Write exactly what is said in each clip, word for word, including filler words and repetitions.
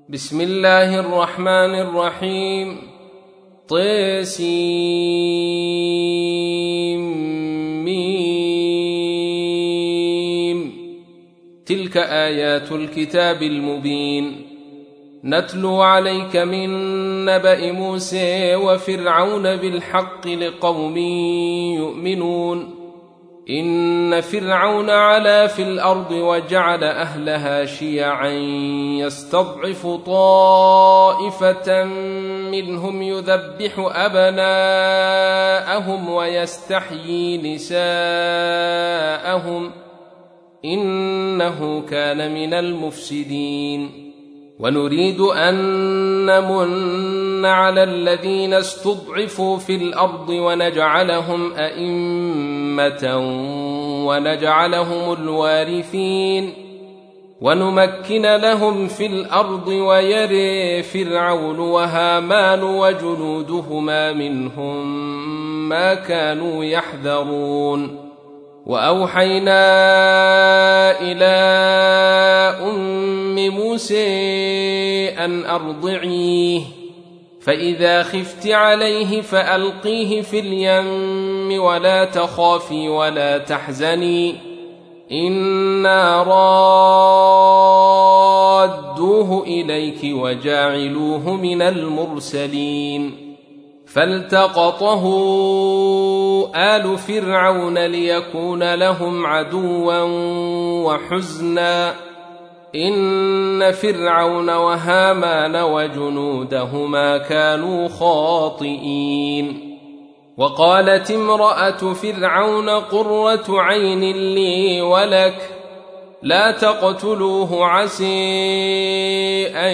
بسم الله الرحمن الرحيم. طسيم. تلك آيات الكتاب المبين. نتلو عليك من نبأ موسى وفرعون بالحق لقوم يؤمنون. إن فرعون علا في الأرض وجعل أهلها شيعا يستضعف طائفة منهم يذبح أبناءهم ويستحيي نساءهم إنه كان من المفسدين. ونريد أن نمن على الذين استضعفوا في الأرض ونجعلهم أئمة ونجعلهم الوارثين ونمكن لهم في الأرض ويري فرعون وهامان وجنودهما منهم ما كانوا يحذرون. وأوحينا إلى أم موسى أن أرضعيه فإذا خفت عليه فألقيه في اليم ولا تخافي ولا تحزني إنا رادوه إليك وجاعلوه من المرسلين. فالتقطه آل فرعون ليكون لهم عدوا وحزنا إن فرعون وهامان وجنودهما كانوا خاطئين. وقالت امرأة فرعون قرة عين لي ولك لا تقتلوه عسى أن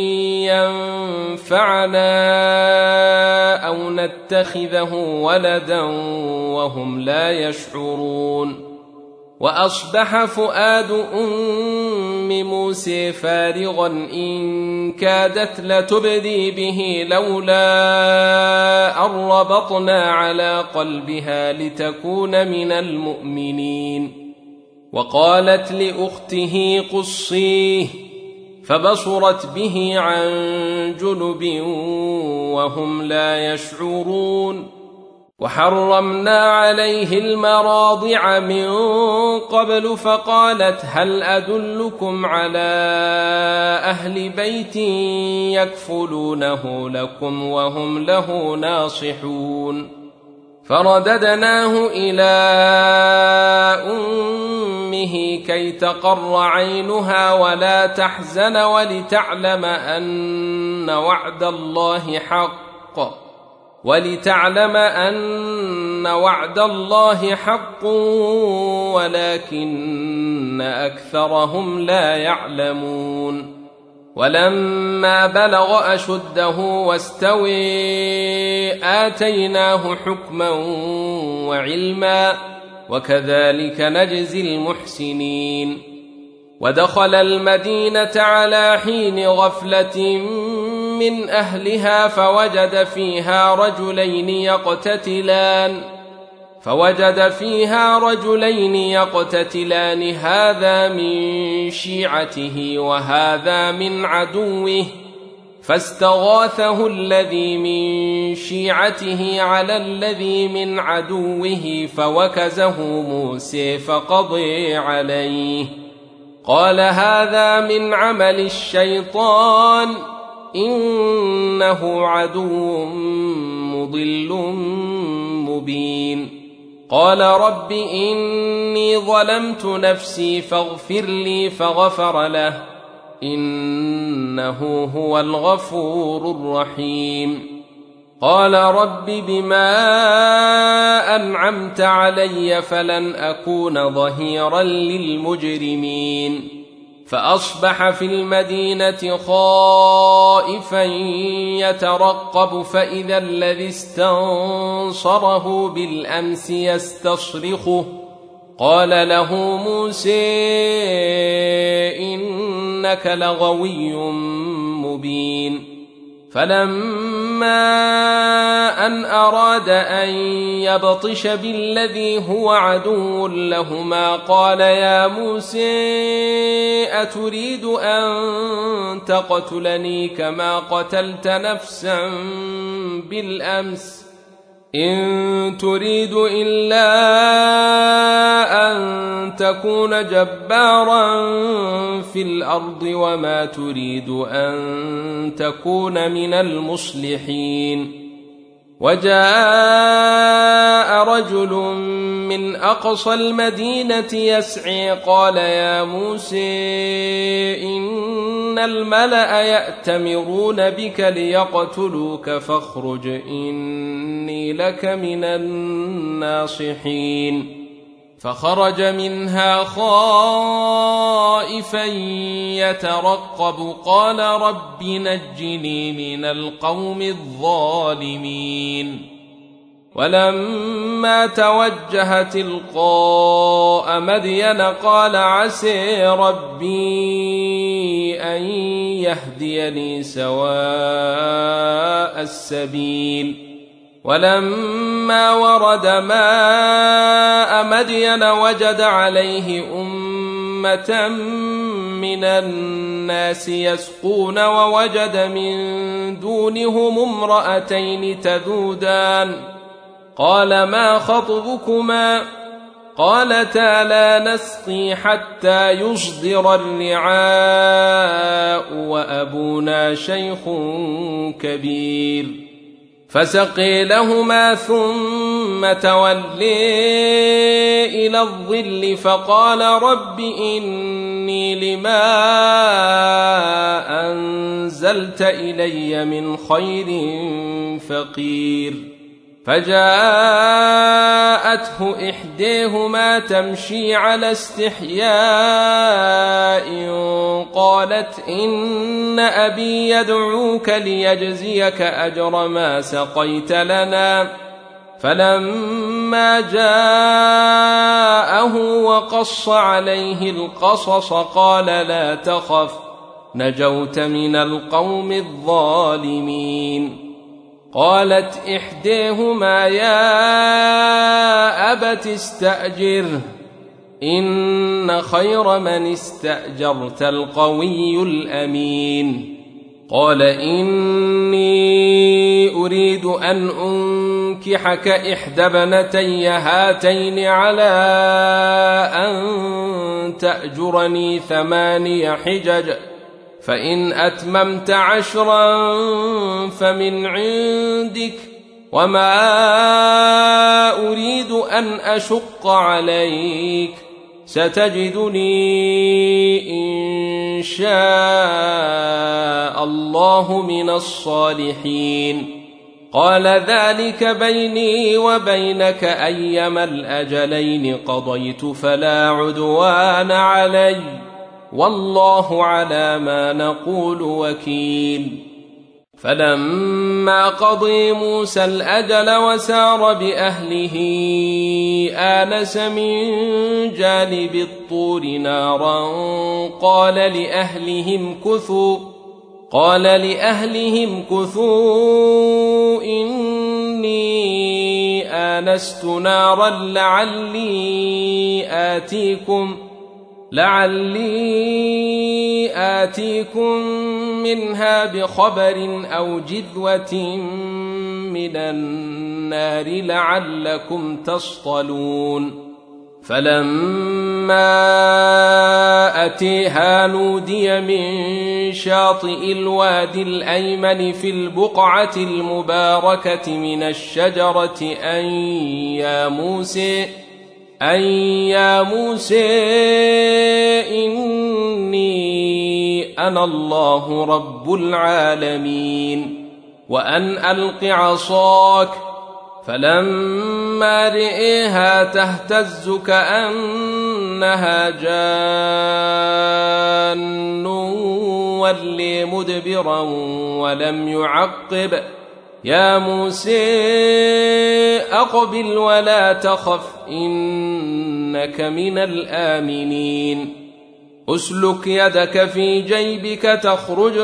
ينفعنا أو نتخذه ولدا وهم لا يشعرون. وأصبح فؤاد أم موسى فارغا إن كادت لتبدي به لولا أن ربطنا على قلبها لتكون من المؤمنين. وقالت لأخته قصيه فبصرت به عن جنب وهم لا يشعرون. وحرمنا عليه المراضع من قبل فقالت هل أدلكم على أهل بيت يكفلونه لكم وهم له ناصحون. فرددناه إلى أمه كي تقر عينها ولا تحزن ولتعلم أن وعد الله حق ولتعلم أن وعد الله حق ولكن أكثرهم لا يعلمون. ولما بلغ أشده واستوي آتيناه حكما وعلما وكذلك نجزي المحسنين. ودخل المدينة على حين غفلة من أهلها فوجد فيها رجلين يقتتلان فوجد فيها رجلين يقتتلان هذا من شيعته وهذا من عدوه فاستغاثه الذي من شيعته على الذي من عدوه فوكزه موسى فقضي عليه قال هذا من عمل الشيطان إنه عدو مضل مبين. قال رب إني ظلمت نفسي فاغفر لي فغفر له إنه هو الغفور الرحيم. قال رب بما أنعمت علي فلن أكون ظهيرا للمجرمين. فأصبح في المدينة خائفا يترقب فإذا الذي استنصره بالأمس يستصرخه قال له موسى إنك لغوي مبين. فلما أن أراد أن يبطش بالذي هو عدو لهما قال يا موسى أتريد أن تقتلني كما قتلت نفسا بالأمس إن تريد إلا أن تكون جبارا في الأرض وما تريد أن تكون من المصلحين. وجاء رجل من أقصى المدينة يسعي قال يا موسى إن الملأ يأتمرون بك ليقتلوك فاخرج إني لك من الناصحين. فخرج منها خائفا يترقب قال رب نجني من القوم الظالمين. ولما توجه تلقاء مدين قال عسى ربي أن يهديني سواء السبيل. ولما ورد ماء مدين وجد عليه أمة من الناس يسقون ووجد من دونهم امرأتين تذودان قال ما خطبكما قالتا لا نسقي حتى يصدر الرعاء وأبونا شيخ كبير. فسقي لهما ثم تولي إلى الظل فقال رب إني لما أنزلت إلي من خير فقير. فجاءته إحداهما تمشي على استحياء قالت إن أبي يدعوك ليجزيك أجر ما سقيت لنا. فلما جاءه وقص عليه القصص قال لا تخف نجوت من القوم الظالمين. قالت إحداهما يا أبت استأجره إن خير من استأجرت القوي الأمين. قال إني أريد أن أنكحك إحدى ابنتي هاتين على أن تأجرني ثماني حجج فإن أتممت عشرا فمن عندك وما أريد أن أشق عليك ستجدني إن شاء الله من الصالحين. قال ذلك بيني وبينك أيما الأجلين قضيت فلا عدوان علي والله على ما نقول وكيل. فلما قضي موسى الأجل وسار بأهله آنس من جانب الطور نارا قال لأهلهم كثوا قال لأهلهم كثوا إني آنست نارا لعلي آتيكم لعلي آتيكم منها بخبر أو جذوة من النار لعلكم تصطلون. فلما أتيها نودي من شاطئ الوادي الأيمن في البقعة المباركة من الشجرة أن يا موسى أن يا موسى إني أنا الله رب العالمين وأن ألق عصاك. فلما رئيها تهتز كأنها جان ولي مدبرا ولم يعقب يا موسى أقبل ولا تخف إنك من الآمنين. أسلك يدك في جيبك تخرج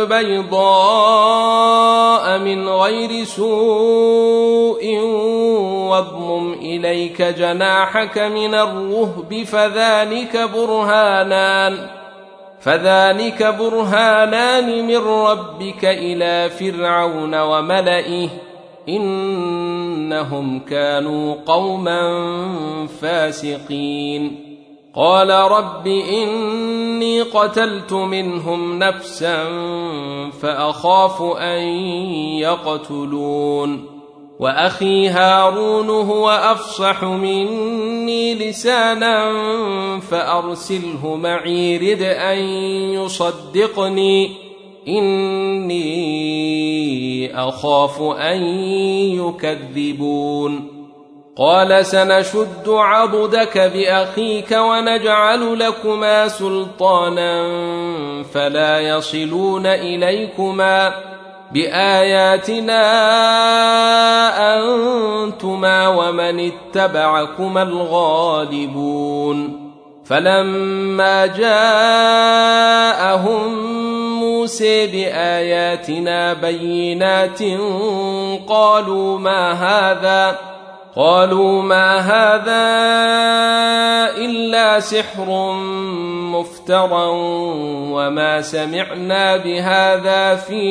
بيضاء من غير سوء واضمم إليك جناحك من الرهب فذلك برهانان فذلك برهانان من ربك إلى فرعون وملئه إنهم كانوا قوما فاسقين قال رب إني قتلت منهم نفسا فأخاف أن يقتلون وأخي هارون هو أفصح مني لسانا فأرسله معي رد أن يصدقني إني أخاف أن يكذبون قال سنشد عضدك بأخيك ونجعل لكما سلطانا فلا يصلون إليكما بآياتنا أنتما ومن اتبعكما الغالبون فلما جاءهم موسى بآياتنا بينات قالوا ما هذا قالوا ما هذا إلا سحر مفترى وما سمعنا بهذا في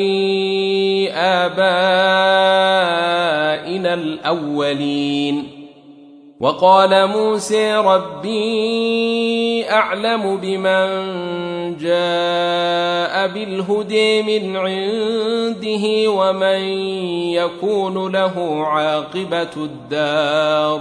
آبائنا الأولين وقال موسى ربي أعلم بمن جاء بالهدى من عنده ومن يكون له عاقبة الدار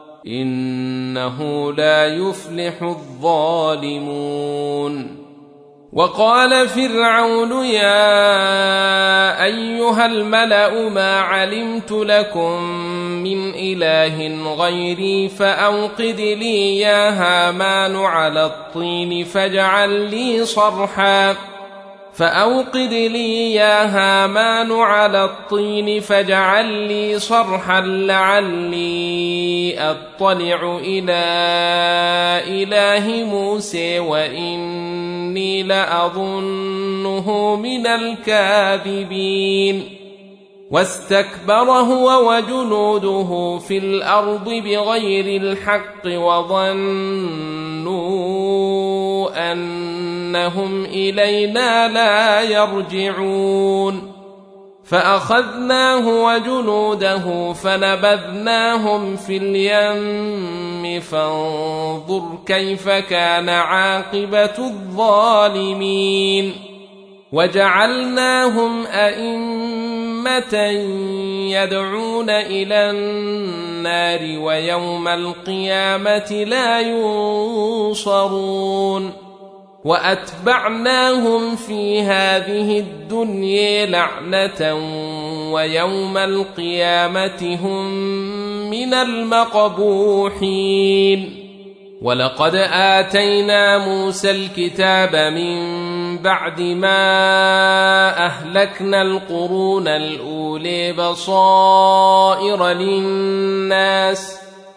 إنه لا يفلح الظالمون وقال فرعون يا أيها الملأ ما علمت لكم من إله غيري فأوقد لي يا هامان على الطين فاجعل لي صرحا فأوقد لي يا هامان على الطين فاجعل لي صرحا لعلي أطلع إلى إله موسى وإني لأظنه من الكاذبين واستكبر هو وجنوده في الأرض بغير الحق وظنوا أنهم إلينا لا يرجعون فأخذناه وجنوده فنبذناهم في اليم فانظر كيف كان عاقبة الظالمين وجعلناهم أئمة يدعون إلى النار ويوم القيامة لا ينصرون وأتبعناهم في هذه الدنيا لعنة ويوم القيامة هم من المقبوحين ولقد آتينا موسى الكتاب من بعد ما أهلكنا القرون الأولى بصائر للناس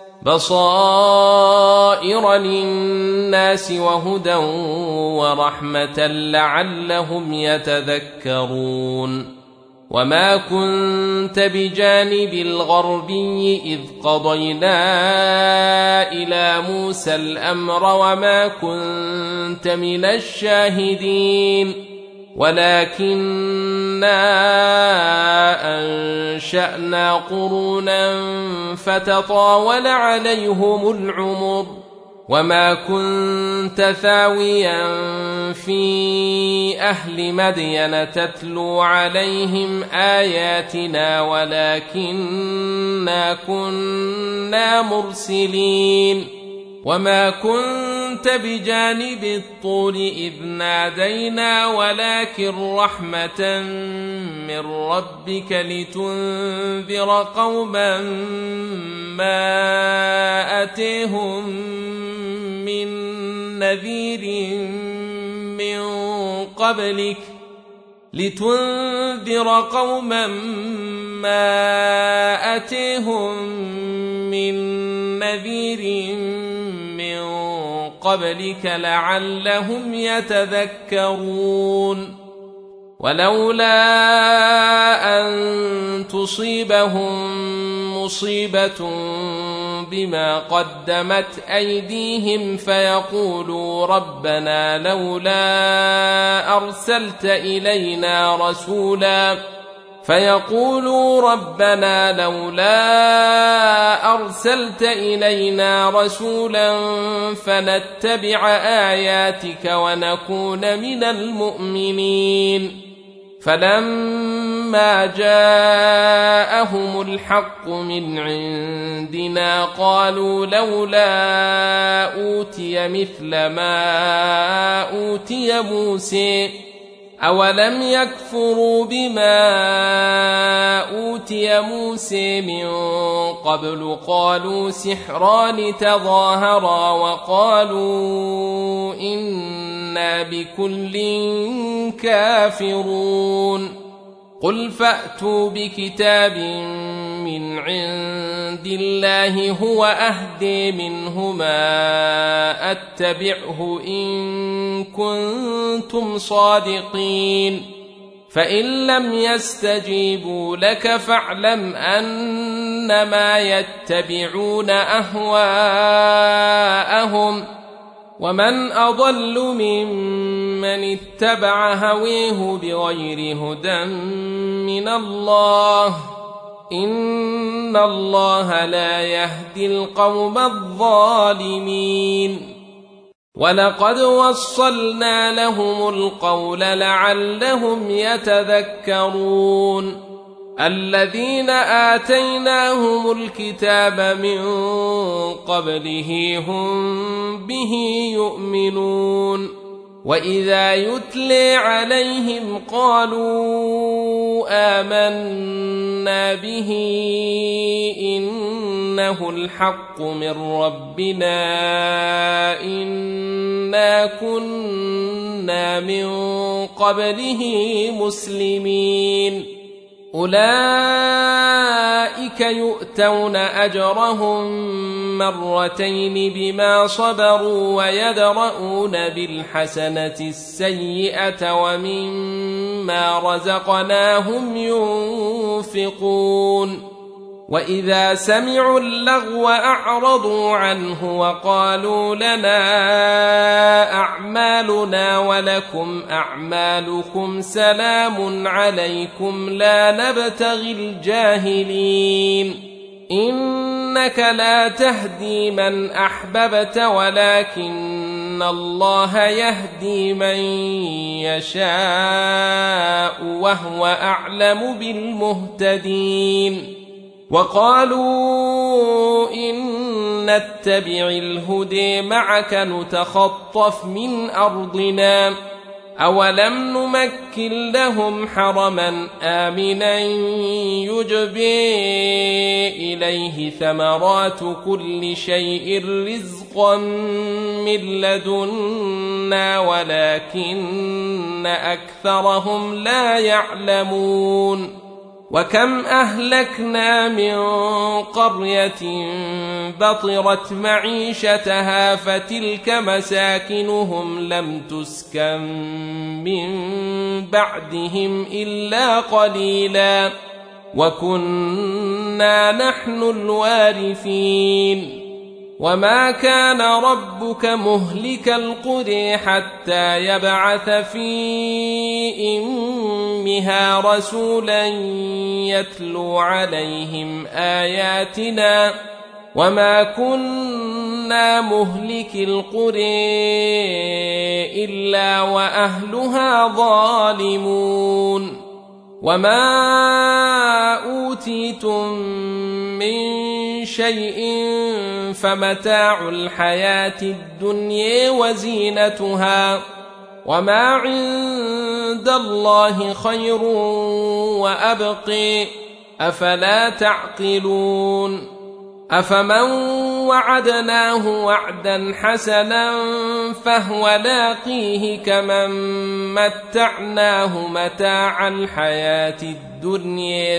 بصائر للناس وهدى ورحمة لعلهم يتذكرون وما كنت بجانب الغربي إذ قضينا إلى موسى الأمر وما كنت من الشاهدين ولكننا أنشأنا قرونا فتطاول عليهم العمر وما كنت ثاويا في أهل مدين تتلو عليهم آياتنا ولكننا كنا مرسلين وما كنت بجانب الطور إذ نادينا ولكن رحمة من ربك لتنذر قوما ما أتيهم من نذير من قبلك لتنذر قوما ما أتيهم من نذير من قبلك لعلهم يتذكرون ولولا أن تصيبهم مصيبة بما قدمت أيديهم فيقولوا ربنا لولا أرسلت إلينا رسولا فيقولوا ربنا لولا أرسلت إلينا رسولا فنتبع آياتك ونكون من المؤمنين فلما جاءهم الحق من عندنا قالوا لولا أوتي مثل ما أوتي موسى أولم يكفروا بما أوتي موسى من قبل قالوا سحران تظاهرا وقالوا إنا بكل كافرون قل فأتوا بكتاب من عند الله هو أهدي منهما أتبعه إن كنتم صادقين فإن لم يستجيبوا لك فاعلم أنما يتبعون أهواءهم ومن أضل ممن اتبع هويه بغير هدى من الله إن الله لا يهدي القوم الظالمين ولقد وصلنا لهم القول لعلهم يتذكرون الذين آتيناهم الكتاب من قبله هم به يؤمنون وإذا يتلي عليهم قالوا آمنا به إنه الحق من ربنا إنا كنا من قبله مسلمين أولئك يؤتون أجرهم مرتين بما صبروا ويدرؤون بالحسنة السيئة ومما رزقناهم ينفقون وإذا سمعوا اللغو أعرضوا عنه وقالوا لنا أعمالنا ولكم أعمالكم سلام عليكم لا نبتغي الجاهلين إنك لا تهدي من أحببت ولكن الله يهدي من يشاء وهو أعلم بالمهتدين وقالوا إن نتبع الهدى معك نتخطف من أرضنا أولم نمكن لهم حرما آمنا يجبي إليه ثمرات كل شيء رزقا من لدنا ولكن أكثرهم لا يعلمون وكم أهلكنا من قرية بطرت معيشتها فتلك مساكنهم لم تسكن من بعدهم إلا قليلا وكنا نحن الوارثين وما كان ربك مهلك القرى حتى يبعث في أمها رسولا يتلو عليهم آياتنا وما كنا مهلك القرى إلا وأهلها ظالمون وما أوتيتم من شيء فمتاع الحياة الدنيا وزينتها وما عند الله خير وأبقي أفلا تعقلون أفمن وعدناه وعدا حسنا فهو لاقيه كمن متعناه متاع الحياة الدنيا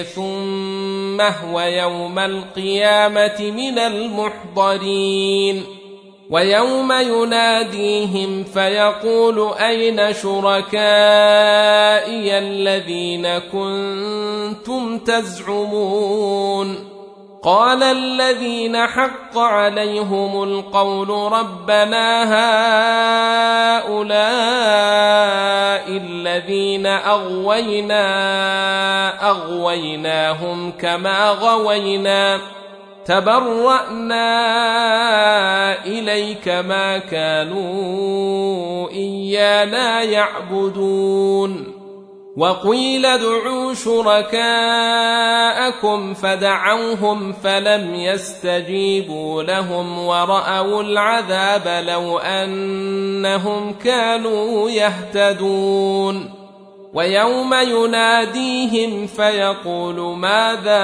ثم هو يوم القيامة من المحضرين ويوم يناديهم فيقول أين شركائي الذين كنتم تزعمون قال الذين حق عليهم القول ربنا هؤلاء الذين أغوينا أغويناهم كما غوينا تبرأنا إليك ما كانوا إيانا يعبدون وقيل ادعوا شركاءكم فدعوهم فلم يستجيبوا لهم ورأوا العذاب لو أنهم كانوا يهتدون ويوم يناديهم فيقول ماذا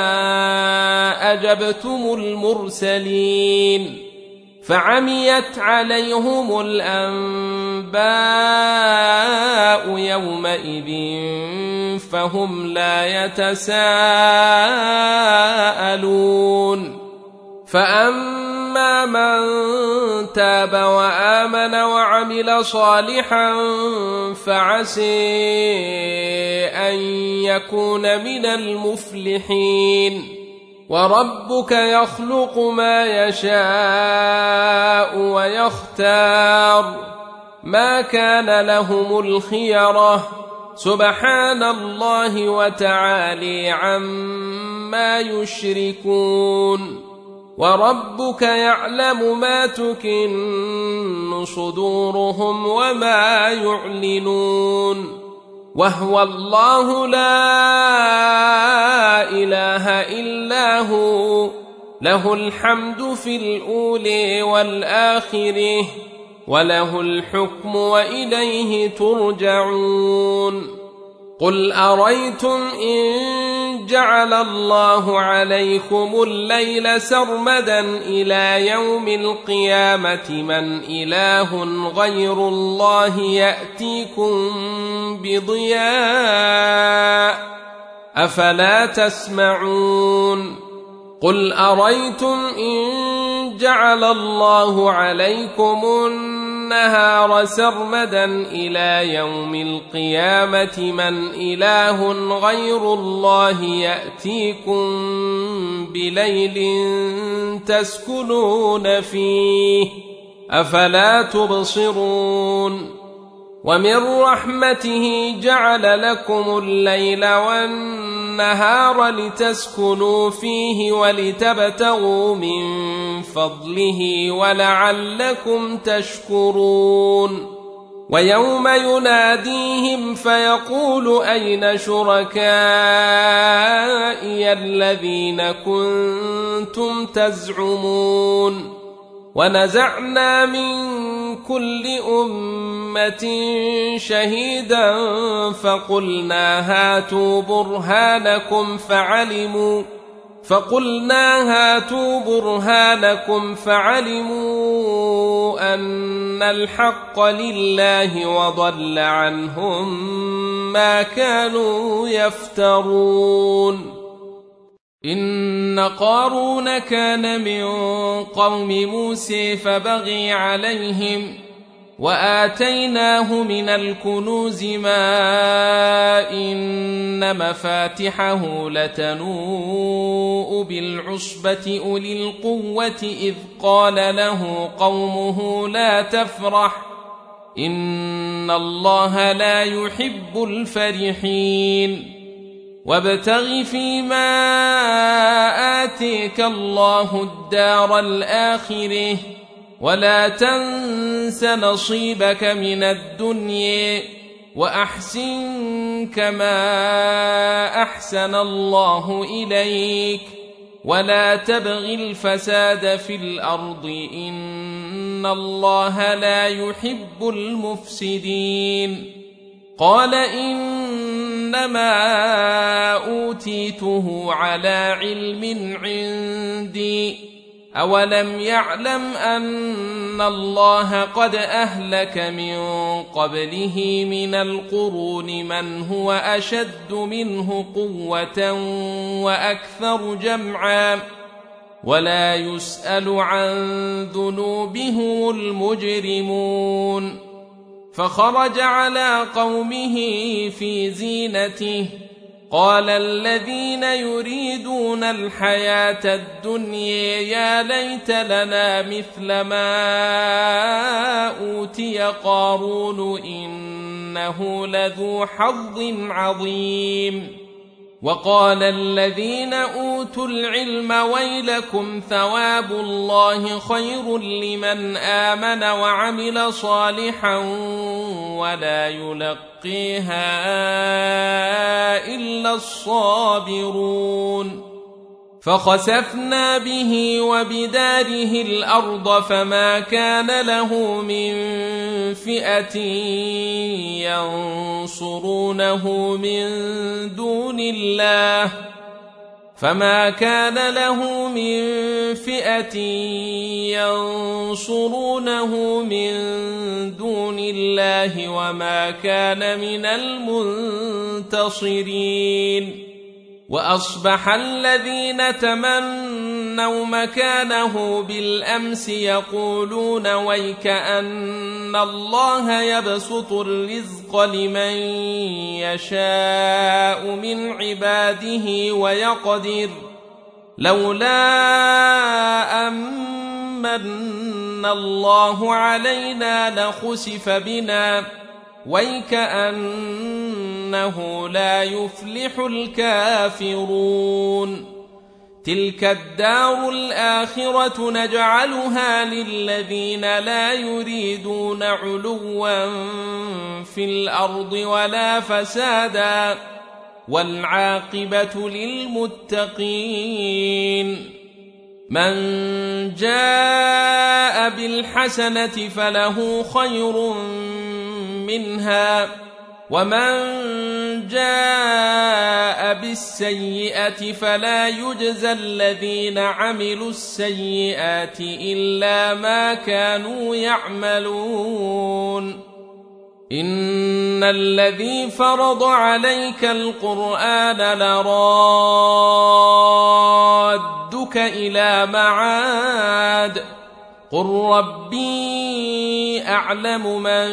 أجبتم المرسلين فعميت عليهم الأنباء يومئذ فهم لا يتساءلون فأما من تاب وآمن وعمل صالحا فعسى أن يكون من المفلحين وربك يخلق ما يشاء ويختار ما كان لهم الخيرة سبحان الله وتعالى عما يشركون وربك يعلم ما تكن صدورهم وما يعلنون وهو الله لا إله إلا هو له الحمد في الأولى والآخرة وله الحكم وإليه ترجعون قل أريتم إن جعل الله عليكم الليل سرمدا إلى يوم القيامة من إله غير الله يأتيكم بضياء أفلا تسمعون قل أريتم إن جعل الله عليكم النهار سرمدا إلى يوم القيامة من إله غير الله يأتيكم بليل تسكنون فيه أفلا تبصرون ومن رحمته جعل لكم الليل والنهار لتسكنوا فيه ولتبتغوا من فضله ولعلكم تشكرون ويوم يناديهم فيقول أين شركائي الذين كنتم تزعمون ونزعنا من كل أمة شهيدا فقلنا هاتوا برهانكم فعلموا فقلنا هاتوا برهانكم فعلموا أن الحق لله وضل عنهم ما كانوا يفترون إن قارون كان من قوم موسى فبغي عليهم وآتيناه من الكنوز ما إن مفاتحه لتنوء بالعصبة أولي القوة إذ قال له قومه لا تفرح إن الله لا يحب الفرحين وابتغ فيما آتيك الله الدار الآخرة ولا تنس نصيبك من الدنيا وأحسن كما أحسن الله إليك ولا تبغ الفساد في الأرض إن الله لا يحب المفسدين قال إنما أوتيته على علم عندي أولم يعلم أن الله قد أهلك من قبله من القرون من هو أشد منه قوة وأكثر جمعا ولا يسأل عن ذنوبهم المجرمون فخرج على قومه في زينته قال الذين يريدون الحياة الدنيا يا ليت لنا مثل ما أوتي قارون إنه لذو حظ عظيم وقال الذين أوتوا العلم ويلكم ثواب الله خير لمن آمن وعمل صالحا ولا يلقيها إلا الصابرون فخسفنا به وبداره الأرض فما كان له من فئة ينصرونه من دون الله فما كان له من فئة ينصرونه من دون الله وما كان من المنتصرين وأصبح الذين تمنوا مكانه بالأمس يقولون ويك أن الله يبسط الرزق لمن يشاء من عباده ويقدر لولا أمن الله علينا لخسف بنا ويكأنه لا يفلح الكافرون تلك الدار الآخرة نجعلها للذين لا يريدون علوا في الأرض ولا فسادا والعاقبة للمتقين من جاء بالحسنة فله خير منها ومن جاء بالسيئة فلا يجزى الذين عملوا السيئات إلا ما كانوا يعملون إن الذي فرض عليك القرآن لرادك إلى معاد قل ربي أعلم من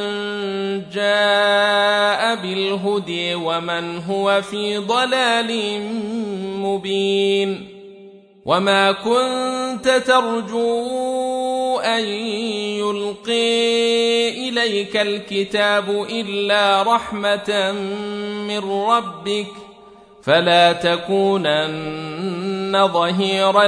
جاء بالهدى ومن هو في ضلال مبين وما كنت ترجو أن يلقي إليك الكتاب إلا رحمة من ربك فلا تكونن ظهيرا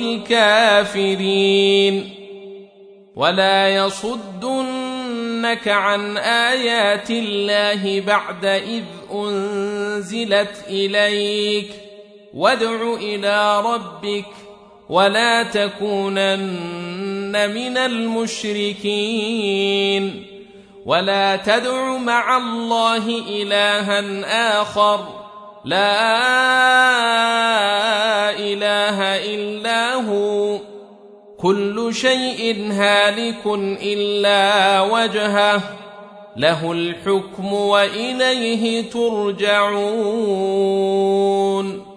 للكافرين ولا يصدنك عن آيات الله بعد إذ أنزلت إليك وادع إلى ربك ولا تكونن من المشركين ولا تدع مع الله إلها آخر لا إله إلا هو كل شيء هالك إلا وجهه له الحكم وإليه ترجعون.